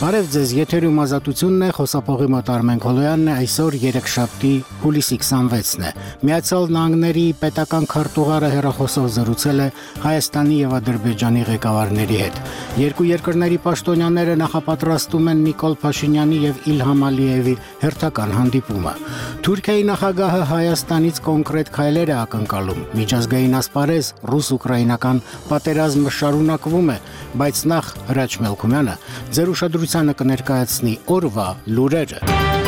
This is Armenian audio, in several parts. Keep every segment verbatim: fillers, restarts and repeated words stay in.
Բարև ձեզ, եթերում ազատությունն է, խոսափողի մոտ Արմեն Քոլոյանն է, այսօր երեքշաբթի հուլիսի քսանվեցն է։ Միացյալ Նահանգների պետական քարտուղարը հեռախոսով զրուցել է Հայաստանի եւ Ադրբեջանի ղեկավարների հետ։ Երկու երկրների պաշտոնյաները նախապատրաստում են Նիկոլ Փաշինյանի եւ Իլհամ Ալիևի հերթական հանդիպումը։ Թուրքիայի նախագահը Հայաստանից կոնկրետ քայլեր է ակնկալում։ Միջազգային ասպարեզ ռուս-ուկրաինական պատերազմը շարունակվում է, բայց նախ Հրաչ Մելքումյանը ձեր ուշադրությանը կներկայացնի օրվա լուրերը։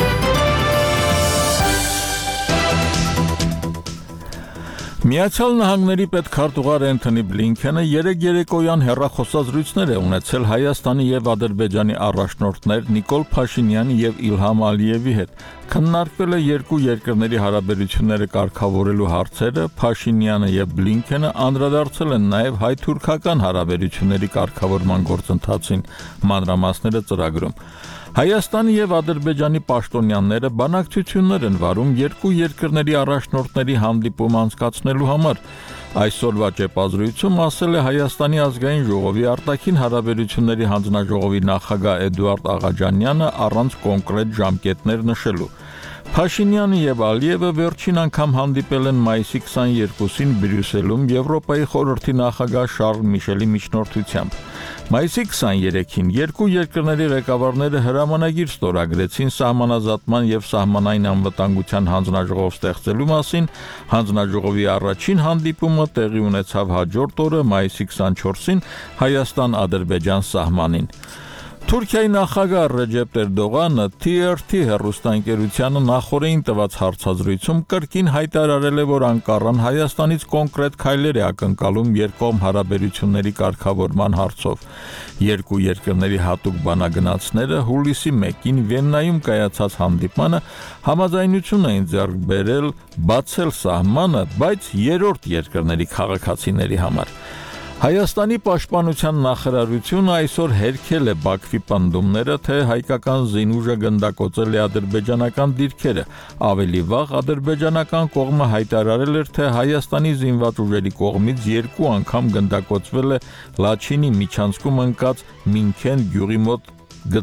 Միացյալ Նահանգների պետքարտուղար Էնթոնի Բլինքենը երեկ երեկոյան հեռախոսազրույցներ է ունեցել Հայաստանի եւ Ադրբեջանի առաջնորդներ Նիկոլ Փաշինյանի եւ Իլհամ Ալիևի հետ։ Քննարկվել է երկու երկրների հարաբերությունները կարգավորելու հարցերը, Փաշինյանը եւ Բլինքենը անդրադարձել են նաեւ հայ-թուրքական հարաբերությունների կարգավորման գործընթացին, մանրամասները ծրագրում։ Հայաստանի եւ Ադրբեջանի պաշտոնյաները բանակցություններ են վարում երկու երկրների առաջնորդների հանդիպում անցկացնելու համար։ Այսօրվա ճեպազրույցում ասել է Հայաստանի ազգային ժողովի արտաքին հարաբերությունների հանձնաժողովի նախագահ Էդուարդ Աղաջանյանը առանց կոնկրետ ժամկետներ նշելու։ Փաշինյանը եւ Ալիևը վերջին անգամ հանդիպել են մայիսի քսաներկուսին Բրյուսելում Եվրոպայի խորհրդի նախագահ Շարլ Միշելի միջնորդությամբ։ Մայիսի քսաներեքին երկու երկրների ղեկավարները հրամանագիր ստորագրեցին սահմանազատման եւ սահմանային անվտանգության հանձնաժողով ստեղծելու մասին։ Հանձնաժողովի առաջին հանդիպումը տեղի ունեցավ հաջորդ օրը մայիսի քսանչորսին Հայաստան-Ադրբեջան սահմանին։ Թուրքիայի նախագահ Ռեջեփ Էրդողանը T R T հեռուստաընկերությանը նախորդին տված հարցազրույցում կրկին հայտարարել է, որ Անկարան Հայաստանից կոնկրետ քայլեր է ակնկալում երկկողմ հարաբերությունների կարգավորման հարցով։ Երկու երկրների հատուկ բանագնացները հուլիսի մեկին Վիեննայում կայացած հանդիպմանը համաձայնություն էին ձեռք բերել բացել սահմանը, բայց երրորդ երկրների քաղաքացիների համար։ Հայաստանի պաշտպանության նախարարությունը այսօր հերքել է Բաքվի պնդումները, թե հայկական զինուժը գնդակոծել է ադրբեջանական դիրքերը։ Ավելի վաղ ադրբեջանական կողմը հայտարարել էր, թե Հայաստանի զինված ուժերի կողմից երկու անգամ գնդակոծվել է Լաչինի միջանցքում ընկած Մինքեն գյուղի մոտ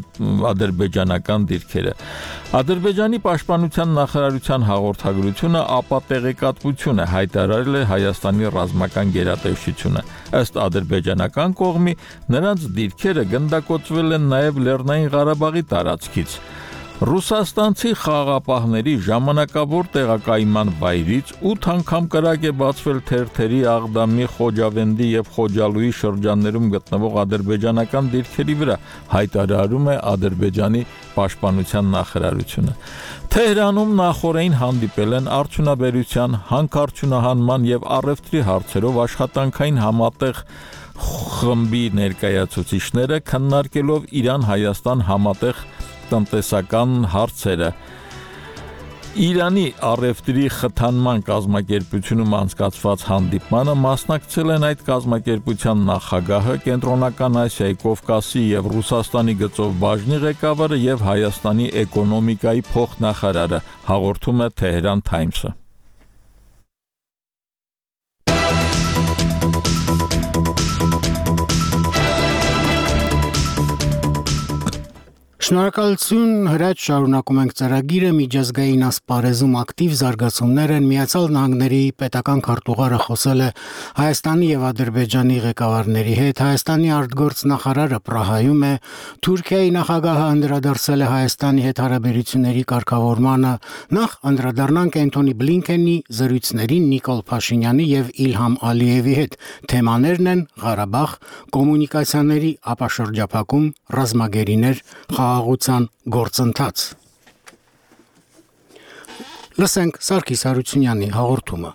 ադրբեջանական դիրքերը։ Ադրբեջանի պաշտպանության նախարարության հաղորդագրությունը ապա տեղեկատվություն է հայտարարել է Հայաստանի ռազմական գերատեսչությունը։ Ըստ ադրբեջանական կողմի նրանց դիրքերը գնդակոծվել են նաև Լեռնային Ղարաբաղի տարածքից։ Ռուսաստանցի խաղաղապահների ժամանակավոր տեղակայման վայրից ութ անգամ կրակ է բացվել թերթերի, Աղդամի, Խոջավենդի եւ Խոջալուի շրջաններում գտնվող ադրբեջանական դիրքերի վրա, հայտարարում է Ադրբեջանի պաշտպանության նախարարությունը։ Թեհրանում նախորդին հանդիպել են արդյունաբերության, հանքարդյունահանման եւ առևտրի հարցերով աշխատանքային համատեղ խմբի ներկայացուցիչները, քննարկելով Իրան-Հայաստան համատեղ տնտեսական հարցերը։ Իրանի առևտրի խթանման կազմակերպությունում անցկացված հանդիպմանը մասնակցել են այդ կազմակերպության նախագահը, Կենտրոնական Ասիայի, Կովկասի եւ Ռուսաստանի գծով բաժնի ղեկավարը եւ Հայաստանի էկոնոմիկայի փոխնախարարը, հաղորդում է Թեհրան Թայմսը։ Շնորհակալություն, Հրաչ, շարունակում ենք ծրագիրը միջազգային ասպարեզում ակտիվ զարգացումներ են։ Միացյալ Նահանգների պետական քարտուղարը խոսել է Հայաստանի եւ Ադրբեջանի ղեկավարների հետ։ Հայաստանի արտգործնախարարը Պրահայում է։ Թուրքիայի նախագահը անդրադարձել է Հայաստանի հետ հարաբերությունների կարգավորմանը։ Նախ անդրադառնանք Էնթոնի Բլինքենի զրույցներին Նիկոլ Փաշինյանի եւ Իլհամ Ալիևի հետ։ Թեմաներն են Ղարաբաղ, կոմունիկացիաների ապաշրջափակում, ռազմագերիներ, խաղաղության գործընթաց։ Լսենք Սարգիս Հարությունյանի հաղորդումը։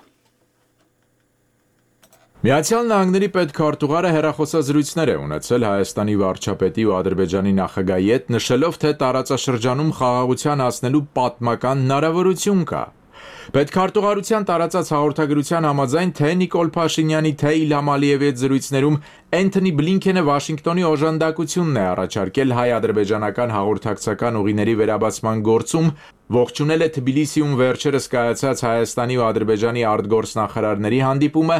Միացյալ Նահանգների պետքարտուղարը հեռախոսազրույցներ է ունեցել Հայաստանի վարչապետի ու Ադրբեջանի նախագահի հետ, նշելով, թե տարածաշրջանում խաղաղության հասնելու պատմական հնարավորություն կա։ Պետքարտուղարության տարածած հաղորդագրության համաձայն թե Նիկոլ Փաշինյանի, թե Իլհամ Ալիևի հետ զրույցներում Էնթոնի Բլինքենը Վաշինգտոնի օժանդակությունն է առաջարկել հայ-ադրբեջանական հաղորդակցական ուղիների վերաբացման գործում, ողջունել է Թբիլիսիում վերջերս կայացած Հայաստանի ու Ադրբեջանի արտգործնախարարների հանդիպումը,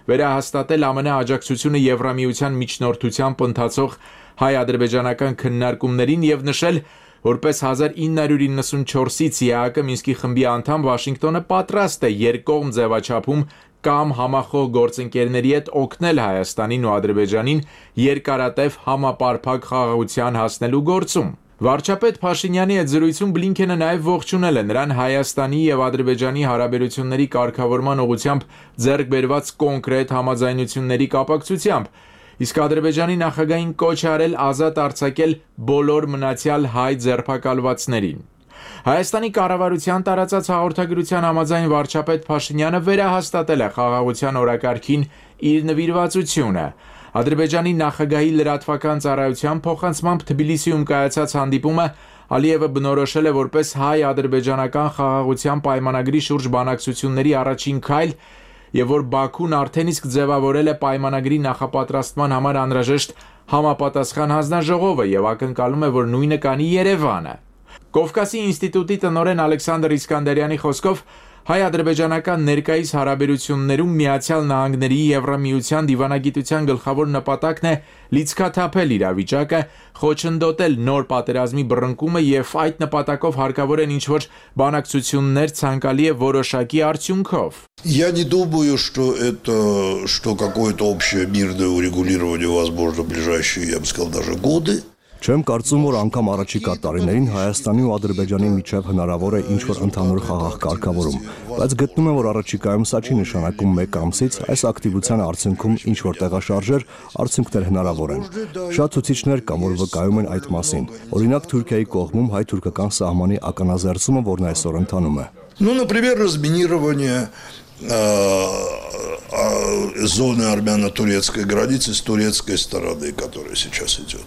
վերահաստատել ԱՄՆ աջակցությունը Եվրամիության միջնորդությամբ ընթացող հայ-ադրբեջանական քննարկումներին եւ նշել, որպես հազար ինը հարյուր իննսունչորսից ԵԱՀԿ Մինսկի խմբի անդամ Վաշինգտոնը պատրաստ է երկկողմ ձևաչափում կամ համախոհ գործընկերների հետ օգնել Հայաստանին ու Ադրբեջանին երկարատև համապարփակ խաղաղության հասնելու գործում։ Վարչապետ Փաշինյանի հետ զրույցում Բլինքենը նաև ողջունել է նրան Հայաստանի եւ Ադրբեջանի հարաբերությունների կարգավորման ուղղությամբ ձեռք բերված կոնկրետ համաձայնությունների կապակցությամբ, իսկ Ադրբեջանի նախագահին կոչ է արել ազատ արձակել բոլոր մնացյալ հայ ձերբակալվածներին։ Հայաստանի կառավարության տարածած հաղորդագրության համաձայն վարչապետ Փաշինյանը վերահաստատել է խաղաղության օրակարգին իր նվիրվածությունը։ Ադրբեջանի նախագահի լրատվական ծառայության փոխանցմամբ Թբիլիսիում կայացած հանդիպումը Ալիևը բնորոշել է որպես հայ-ադրբեջանական խաղաղության պայմանագրի շուրջ բանակցությունների առաջին քայլ եւ որ Բաքուն արդեն իսկ ձևավորել է պայմանագրի նախապատրաստման համար անհրաժեշտ համապատասխան հանձնաժողովը եւ ակնկալում է, որ նույնը կանի Երևանը։ Կովկասի ինստիտուտի տնօրեն Ալեքսանդր Իսկանդարյանի խոսքով հայ-ադրբեջանական ներկայիս հարաբերություններում Միացյալ Նահանգների Եվրամիության դիվանագիտության գլխավոր նպատակն է լիցքաթափել իրավիճակը, խոչընդոտել նոր պատերազմի բռնկումը եւ այդ նպատակով հարկավոր են ինչ-որ բանակցություններ ցանկալի է որոշակի արդյունքով։ Я не думаю, что это что какое-то общее мирное урегулирование возможно в ближайшие, я бы сказал, даже годы. Չեմ կարծում, որ անգամ առաջիկա տարիներին Հայաստանի ու Ադրբեջանի միջև հնարավոր է ինչ-որ ընդհանուր խաղաղ կարգավորում, բայց գտնում եմ, որ առաջիկայում սա չի նշանակում մեկ ամսից այս ակտիվության արդյունքում ինչ-որ տեղաշարժեր, արդյունքներ հնարավոր են։ Շատ ցուցիչներ կան, որ վկայում են այդ մասին։ Օրինակ Թուրքիայի կողմում հայ-թուրքական սահմանի ականազերծումը, որն այսօր ընթանում է։ Ну, например, разминирование зоны армяно-турецкой границы с турецкой стороны, которая сейчас идет.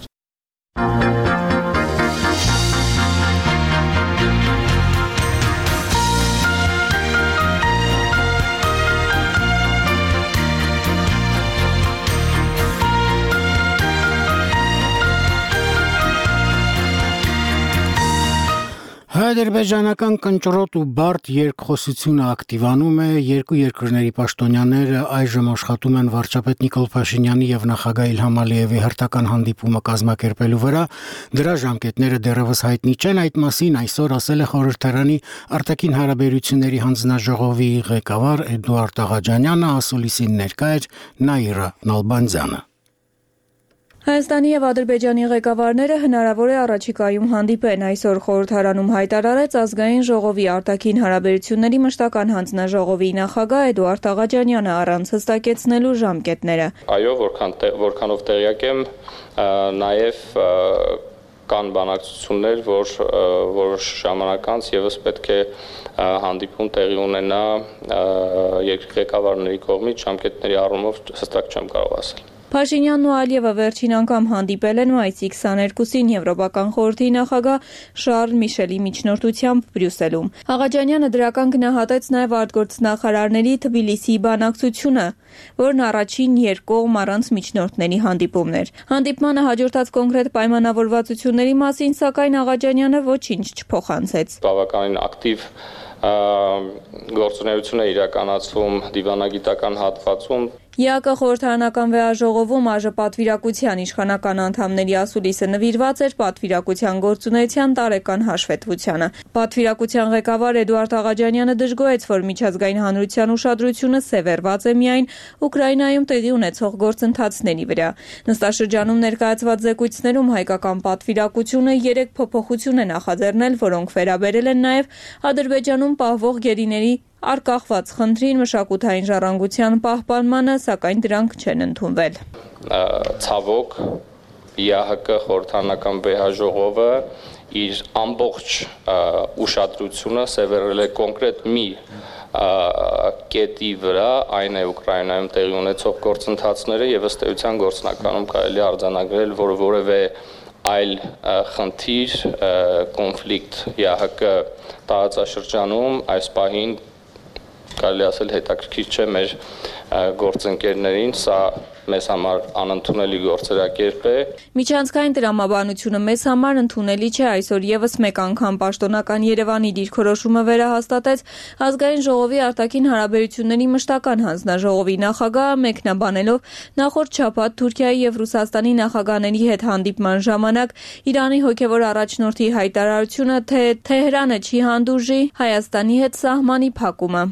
Հայ-ադրբեջանական կնճռոտ ու բարդ երկխոսությունը ակտիվանում է, երկու երկրների պաշտոնյաները այժմ աշխատում են վարչապետ Նիկոլ Փաշինյանի եւ նախագահ Իլհամ Ալիևի հերթական հանդիպումը կազմակերպելու վրա, դրա ժամկետները դեռևս հայտնի չեն, այդ մասին այսօր ասել է խորհրդարանի արտաքին հարաբերությունների հանձնաժողովի ղեկավար Էդուարդ Աղաջանյանը, ասուլիսին ներկա էր Նաիրա Նալբանդյանը։ Հայաստանի եւ Ադրբեջանի ղեկավարները հնարավոր է առաջիկայում հանդիպեն, այսօր խորհրդարանում հայտարարեց ազգային ժողովի արտաքին հարաբերությունների մշտական հանձնաժողովի նախագահ Էդուարդ Աղաջանյանը առանց հստակեցնելու ժամկետները։ Այո, որքան որքանով տեղյակ եմ, նաեւ կան բանակցություններ, որ որոշ ժամանակ անց եւս պետք է հանդիպում տեղի ունենա երկրի ղեկավարների կողմից, ժամկետների առումով հստակ չեմ կարող ասել։ Փաշինյանն ու Ալիևը վերջին անգամ հանդիպել են մայիսի քսաներկուսին Եվրոպական խորհրդի նախագահ Շարլ Միշելի միջնորդությամբ Բրյուսելում։ Աղաջանյանը դրական գնահատեց նաև արտգործնախարարների Թբիլիսիի բանակցությունը, որն առաջին երկկողմ առանց միջնորդների հանդիպումն էր։ Հանդիպմանը հաջորդած կոնկրետ պայմանավորվածությունների մասին, սակայն Աղաջանյանը ոչինչ չփոխանցեց։ Բավականին ակտիվ գործունեություն է իրականացվում դիվանագիտական հատվածում։ ԵԱՀԿ խորհրդարանական վեաժողովում ԱԺ պատվիրակության իշխանական անդամների ասուլիսը նվիրված էր պատվիրակության գործունեության տարեկան հաշվետվությանը։ Պատվիրակության ղեկավար Էդուարդ Աղաջանյանը դժգոհեց, որ միջազգային հանրության ուշադրությունը սևեռված է միայն Ուկրաինայում տեղի ունեցող գործընթացների վրա։ Նստաշրջանում ներկայացված զեկույցներում հայկական պատվիրակությունը երեք փոփոխություն է նախաձեռնել, որոնք վերաբերել են նաև Ադրբեջանում պահվող գերիների արկախված խնդրին, մշակութային ժառանգության պահպանմանը, սակայն դրանք չեն ընդունվել։ Ցավոք ԵԱՀԿ խորհրդարանական վեհաժողովը իր ամբողջ ուշադրությունը սևեռել է կոնկրետ մի կետի վրա, այն է Ուկրաինայում տեղի ունեցող գործընթացները եւ ըստ էության գործնականում կարելի արձանագրել, որ որևէ այլ խնդիր, կոնֆլիկտ ԵԱՀԿ տարածաշրջանում այս պահին կարելի ասել հետաքրքիր չէ մեր գործընկերներին, սա մեզ համար անընդունելի գործերակերպ է։ Միջանցքային տրամաբանությունը մեզ համար ընդունելի չէ, այսօր եւս մեկ անգամ պաշտոնական Երևանի դիրքորոշումը վերահաստատեց ազգային ժողովի արտաքին հարաբերությունների մշտական հանձնաժողովի նախագահը մեկնաբանելով նախորդ շաբաթ Թուրքիայի եւ Ռուսաստանի նախագահների հետ հանդիպման ժամանակ Իրանի հոգեվոր առաջնորդի հայտարարությունը, թե Թեհրանը չի հանդուրժի Հայաստանի հետ սահմանի փակումը։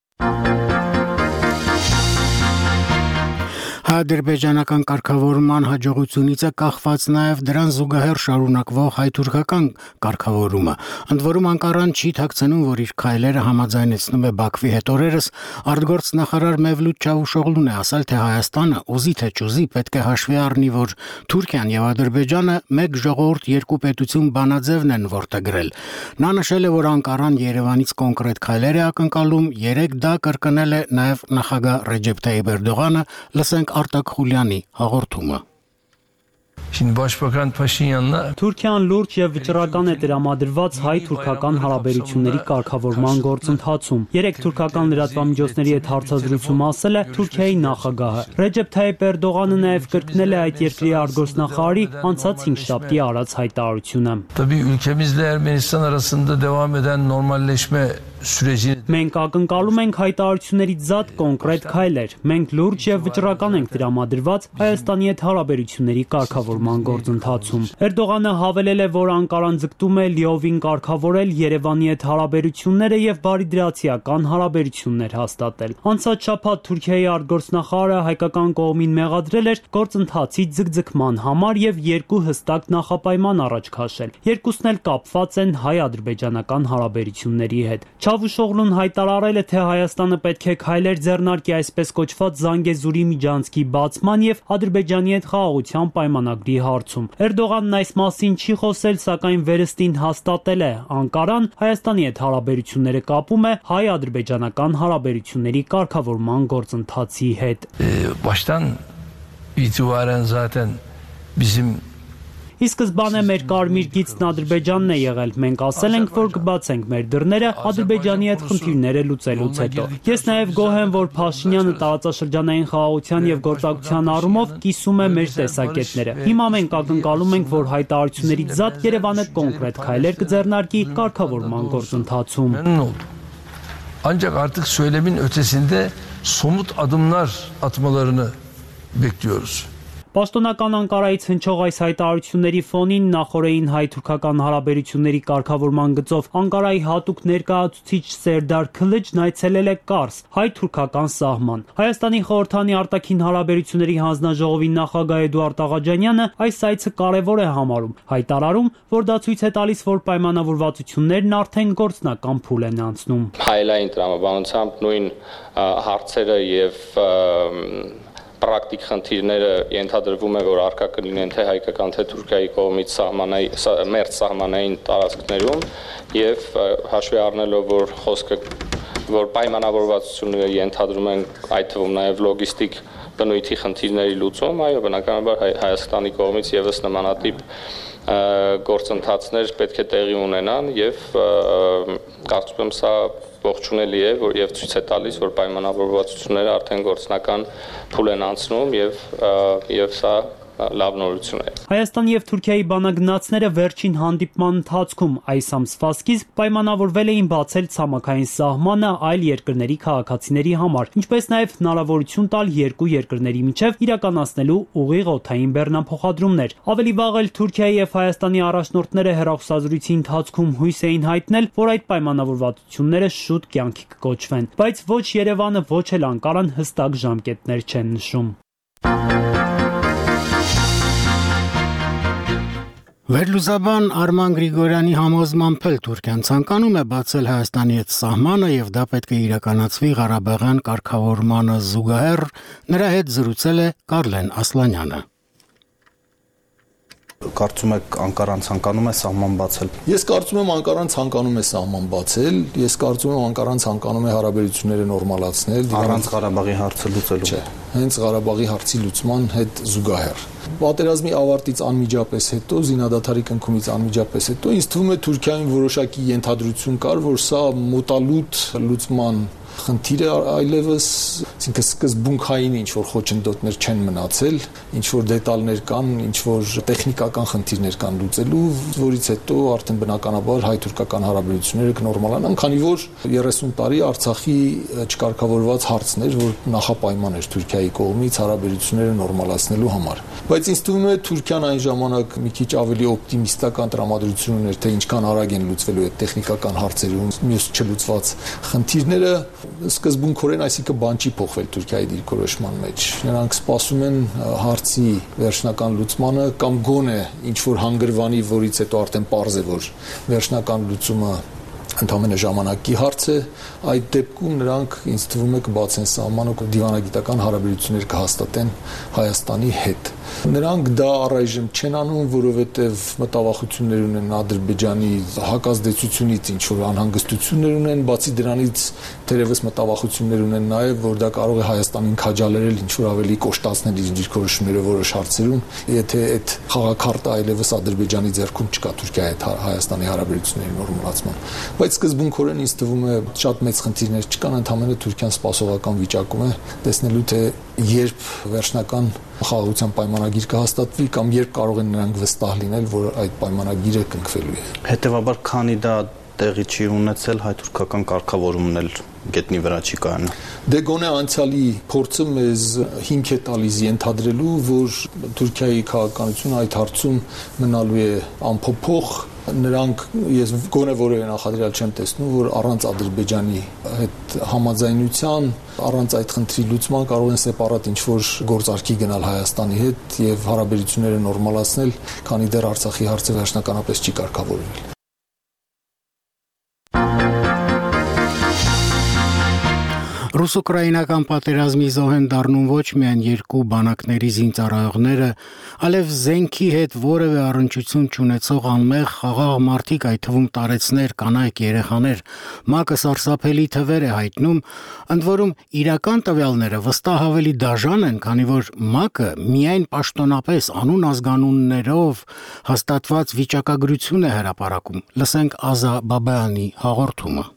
Ադրբեջանական կարգավորման հաջողությունից է կախված նաև դրան զուգահեռ շարունակվող հայ-թուրքական կարգավորումը։ Ընդ որում Անկարան չի թաքցնում, որ իր քայլերը համաձայնեցնում է Բաքվի հետ օրերս, արտգործնախարար Մևլութ Չավուշօղլուն է ասել, թե Հայաստանը ուզի թե չուզի պետք է հաշվի առնի, որ Թուրքիան եւ Ադրբեջանը մեկ ժողովուրդ երկու պետություն բանաձևն են որդեգրել։ Նա նշել է, որ Անկարան Երևանից կոնկրետ քայլեր է ակնկալում, երեք դա կրկնել է նաև նախագահ Ռեջեփ Թայիփ Էրդողանը, լսենք Արտակ Խուլյանի հաղորդումը։ Թուրքիան լուրջ եւ վճռական է տրամադրված հայ-թուրքական հարաբերությունների կարգավորման գործընթացում։ Երեք թուրքական լրատվամիջոցների հետ հարցազրույցում ասել է Թուրքիայի նախագահը։ Ռեջեփ Թայիփ Էրդողանը նաև կրկնել է այդ երկրի արտգործնախարարի անցած հինգշաբթի արած հայտարարությունը։ Մենք ակնկալում ենք հայտարարություններից զատ կոնկրետ քայլեր։ Մենք լուրջ եւ վճռական ենք տրամադրված Հայաստանի հետ հարաբերությունների կարգավորման գործընթացում։ Էրդողանը հավելել է, որ Անկարան ձգտում է լիովին կարգավորել Երևանի հետ հարաբերությունները եւ բարիդրացիական հարաբերություններ հաստատել։ Անցած շաբաթ Թուրքիայի արտգործնախարարը հայկական կողմին մեղադրել էր գործընթացի ձգձգման համար եւ երկու հստակ նախապայման առաջ քաշել։ Երկուսն էլ կապված են հայ-ադրբեջանական հարաբերությունների հետ։ Չավուշօղլուն հայտարարել է, թե Հայաստանը պետք է քայլեր ձեռնարկի այսպես կոչված Զանգեզուրի միջանցքի բացման եւ Ադրբեջանի հետ խաղաղության պայմանագրի հարցում։ Էրդողանն այս մասին չի խոսել, սակայն վերստին հաստատել է, Անկարան Հայաստանի հետ հարաբերությունները կապում է հայ-ադրբեջանական հարաբերությունների կարգավորման գործընթացի հետ։ Ի սկզբանե մեր կարմիր գիծն Ադրբեջանն է եղել։ Մենք ասել ենք, որ կբացենք մեր դռները Ադրբեջանի հետ խնդիրները լուծելուց հետո։ Ես նաև գոհ եմ, որ Փաշինյանը տարածաշրջանային խաղաղության եւ գործակցության առումով կիսում է մեր տեսակետները։ Հիմա մենք ակնկալում ենք, որ հայտարարություններից զատ Երևանը կոնկրետ քայլեր կձեռնարկի կարգավորման գործընթացում։ Ancak artık söylemin ötesinde somut adımlar atmalarını bekliyoruz. Պաշտոնական Անկարայից հնչող այս հայտարարությունների ֆոնին նախորդին հայ-թուրքական հարաբերությունների կարգավորման գծով Անկարայի հատուկ ներկայացուցիչ Սերդար Քլիջն այցելել է Կարս, հայ-թուրքական սահման։ Հայաստանի խորհրդանի արտաքին հարաբերությունների հանձնաժողովի նախագահ Էդուարդ Աղաջանյանը այս այցը կարևոր է համարում, հայտարարում, որ դա ցույց է տալիս, որ պայմանավորվածություններն արդեն գործնական փուլ են անցնում։ Հայլային տրամաբանությամբ նույն հարցերը եւ պրակտիկ խնդիրները ենթադրվում է, որ առկա կլինեն թե հայկական, թե Թուրքիայի կողմից մերձ սահմանային տարածքներում եւ հաշվի առնելով, որ խոսքը որ պայմանավորվածությունները ենթադրում են այդ թվում նաեւ լոգիստիկ բնույթի խնդիրների լուծում, այո, բնականաբար Հայաստանի կողմից եւս նմանատիպ գործընթացներ պետք է տեղի ունենան եւ կարծում եմ սա ողջունելի է, որ եւ ցույց է տալիս, որ պայմանավորվածությունները արդեն գործնական փուլ են անցնում եւ եւ սա լավ նորություն է։ Հայաստանի եւ Թուրքիայի բանագնացները վերջին հանդիպման ընթացքում այս ամսվա սկիզբ պայմանավորվել էին բացել ցամաքային սահմանը այլ երկրների քաղաքացիների համար, ինչպես նաեւ հնարավորություն տալ երկու երկրների միջև իրականացնելու ուղիղ օդային բեռնափոխադրումներ։ Ավելի վաղ էլ Թուրքիայի եւ Հայաստանի առաջնորդները հեռախոսազրույցի ընթացքում հույս էին հայտնել, որ այդ պայմանավորվածությունները շուտ կյանքի կկոչվեն, բայց ոչ Երևանը, ոչ էլ Անկարան հստակ ժամկետներ չեն նշում։ Վերլուզաբան Արման Գրիգորյանի համոզմամբ էլ Թուրքիան ցանկանում է բացել Հայաստանի հետ սահմանը եւ դա պետք է իրականացվի Ղարաբաղյան կարգավորմանը զուգահեռ, նրա հետ զրուցել է Կարլեն Ասլանյանը։ Կարծում եք Անկարան ցանկանում է սահման բացել։ Ես կարծում եմ Անկարան ցանկանում է սահման բացել, ես կարծում եմ Անկարան ցանկանում է հարաբերությունները նորմալացնել, առանց Ղարաբաղի հարցը լուծելու։ Չէ, հենց Ղարաբաղի հարցի լուծման հետ զուգահեռ։ Պատերազմի ավարտից անմիջապես հետո, զինադադարի կնքումից անմիջապես հետո ինձ թվում է Թուրքիային որոշակի ենթադրություն կար, որ սա մոտալուտ լուծման խնդիրը այլևս, այսինքն սկզբունքային ինչ որ խոչընդոտներ չեն մնացել, ինչ որ դետալներ կան, ինչ որ տեխնիկական խնդիրներ կան լուծելու, որից հետո արդեն բնականաբար հայ-թուրքական հարաբերությունները կնորմալանան, քանի որ երեսուն տարի Արցախի չկարգավորված հարցն էր, որ նախապայման էր Թուրքիայի կողմից հարաբերությունները նորմալացնելու համար։ Բայց ինձ թվում է Թուրքիան այն ժամանակ մի քիչ ավելի օպտիմիստական տրամադրություն ուներ, թե ինչքան արագ են լուծվելու այդ տեխնիկական հարցերում մյուս չլուծված խնդիրները, սկզբունքորեն, այսինքն բան չի փոխվել Թուրքիայի դիրքորոշման մեջ։ Նրանք սպասում են հարցի վերջնական լուծմանը կամ գոնե ինչ որ հանգրվանի, որից հետո արդեն պարզ է, որ վերջնական լուծումը ընդամենը ժամանակի հարց է, այդ դեպքում նրանք ինձ թվում է կբացեն սահմանը ու դիվանագիտական հարաբերություններ կհաստատեն Հայաստանի հետ։ Նրանք դա առայժմ չեն անում, որովհետև մտավախություններ ունեն Ադրբեջանի հակազդեցությունից, ինչ որ անհանգստություններ ունեն, բացի դրանից թերևս մտավախություններ ունեն նաև, որ դա կարող է Հայաստանին քաջալերել ինչ որ ավելի կոշտացնել իր դիրքորոշումները որոշ հարցերում, եթե այդ խաղաքարտը այլևս Ադրբեջանի ձեռքում չկա Թուրքիայի հետ Հայաստանի հարաբերությունների նորմալացման։ Բայց սկզբունքորեն ինձ թվում է շատ մեծ խնդիրներ չկան, ընդհանրապես Թուրքիան սպասողական վիճակում է, տեսնելու թե երբ վերջնական խաղաղության պայմանագիր կհաստատվի կամ երբ կարող են նրանք վստահ լինել, որ այդ պայմանագիրը կնքվելու է։ Հետևաբար, քանի դա տեղի չի ունեցել, հայ-թուրքական կարգավորումն էլ գետնի վրա չի կայանում։ Դե գոնե անցյալի փորձը մեզ հիմք է տալիս ենթադրելու, որ Թուրքիայի քաղաքականությունը այդ հարցում մնալու է անփոփոխ։ Նրանք ես գոնե որևէ նախադրյալ չեմ տեսնում, որ առանց Ադրբեջանի հետ համաձայնության, առանց այդ խնդրի լուծման կարող են սեպարատ ինչ-որ գործարքի գնալ Հայաստանի հետ եւ հարաբերությունները նորմալացնել, քանի դեռ Արցախի հարցը վերջնականապես չի կարգավորվել։ Ռուս-ուկրաինական պատերազմի զոհ են դառնում ոչ միայն երկու բանակների զինծառայողները, այլև զենքի հետ որևէ առնչություն չունեցող անմեղ խաղաղ մարդիկ, այդ թվում տարեցներ, կանայք, երեխաներ։ ՄԱԿ-ը սարսափելի թվեր է հայտնում, ընդ որում իրական տվյալները վստահ ավելի դաժան են, քանի որ ՄԱԿ-ը միայն պաշտոնապես անուն ազգանուններով հաստատված վիճակագրություն է հրապարակում։ Լսենք Ազա Բաբայանի հաղորդումը։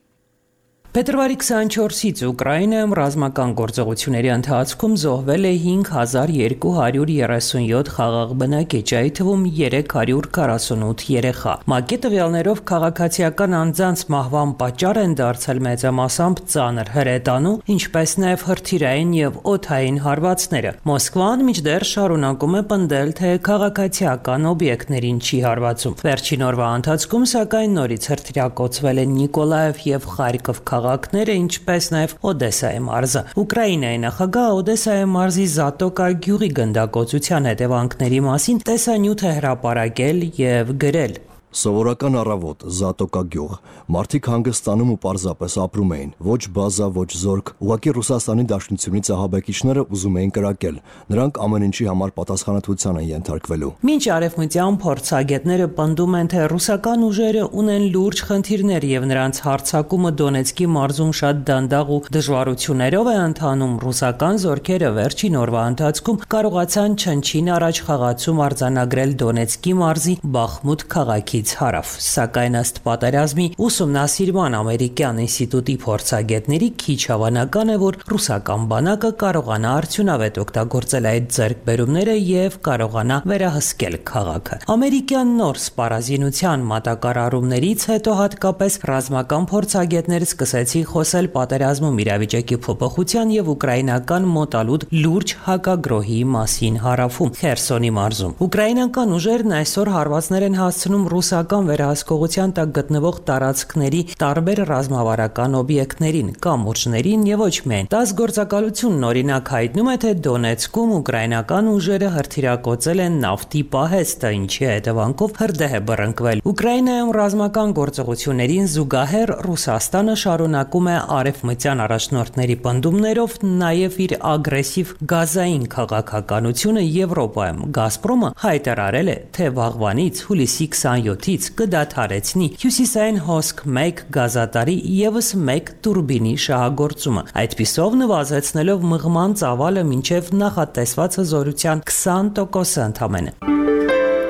Փետրվարի քսանչորսից Ուկրաինայում ռազմական գործողությունների ընթացքում զոհվել է հինգ հազար երկու հարյուր երեսունյոթ խաղաղ բնակիչ, այդ թվում երեք հարյուր քառասունութ երեխա։ ՄԱԿ-ի տվյալներով քաղաքացիական անձանց մահվան պատճառ են դարձել մեծամասամբ ծանր հրետանու, ինչպես նաև հրթիռային եւ օդային հարվածները։ Մոսկվան մինչդեռ շարունակում է պնդել, թե քաղաքացիական օբյեկտներին չի հարվածում։ Վերջին օրվա ընթացքում, սակայն, նորից հրթիռակոծվել են Նիկոլաև եւ Խարկով քաղաքները, ինչպես նաև Օդեսայի մարզը։ Ուկրաինայի նախագահ Օդեսայի մարզի Զատոկա գյուղի գնդակոծության հետևանքների մասին տեսանյութ է հրապարակել եւ գրել. Սովորական առավոտ, Զատոկա գյուղ, մարդիկ հանգստանում ու պարզապես ապրում էին, ոչ բազա, ոչ զորք, ուղղակի Ռուսաստանի Դաշնությունից ահաբեկիչները ուզում էին կրակել, նրանք ամեն ինչի համար պատասխանատվության են ենթարկվելու։ Մինչ արևմտյան փորձագետները պնդում են, թե ռուսական ուժերը ունեն լուրջ խնդիրներ եւ նրանց հարձակումը Դոնեցկի մարզում շատ դանդաղ ու դժվարություններով է ընթանում, ռուսական զորքերը վերջին օրվա ընթացքում կարողացան չնչին առաջ խաղացում արձանագրել Դոնեցկի մարզի Բախմուտ քաղաքի հարավ, սակայն ըստ պատերազմի ուսումնասիրման ամերիկյան ինստիտուտի փորձագետների քիչ հավանական է, որ ռուսական բանակը կարողանա արդյունավետ օգտագործել այդ ձեռքբերումները եւ կարողանա վերահսկել քաղաքը։ Ամերիկյան նոր սպառազինության մատակարարումներից հետո հատկապես ռազմական փորձագետներ սկսեցին խոսել պատերազմում իրավիճակի փոփոխության եւ ուկրաինական մոտալուտ լուրջ հակագրոհի մասին հարավում Խերսոնի մարզում։ Ուկրաինական ուժերն այսօր հարվածներ են հասցնում ռուս ռուսական վերահսկողության տակ գտնվող տարածքների տարբեր ռազմավարական օբյեկտներին, կամուրջներին եւ ոչ միայն։ ՏԱՍՍ գործակալությունն օրինակ հայտնում է, թե Դոնեցկում ուկրաինական ուժերը հրթիռակոծել են նավթի պահեստը, ինչի հետևանքով հրդեհ է բռնկվել։ Ուկրաինայում ռազմական գործողություններին զուգահեռ Ռուսաստանը շարունակում է արևմտյան առաջնորդների պնդումներով նաեւ իր ագրեսիվ գազային քաղաքականությունը Եվրոպայում։ Գազպրոմը հայտարարել է, թե վաղվանից հուլիսի քսանյոթից կդադարեցնի հյուսիսային հոսք մեկ գազատարի եւս մեկ տուրբինի շահագործումը, այդպիսով նվազեցնելով մղման ծավալը մինչև նախատեսված հզորության քսան տոկոս ընդամենը։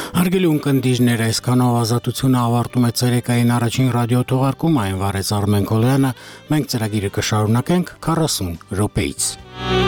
Հարգելի ունկնդիրներ, այսքանով ազատությունը ավարտում է ցերեկային առաջին ռադիո թողարկումը, այն վարեց Արմեն Քոլյանը, մենք ծրագիրը կշարունակենք քառասուն րոպեից։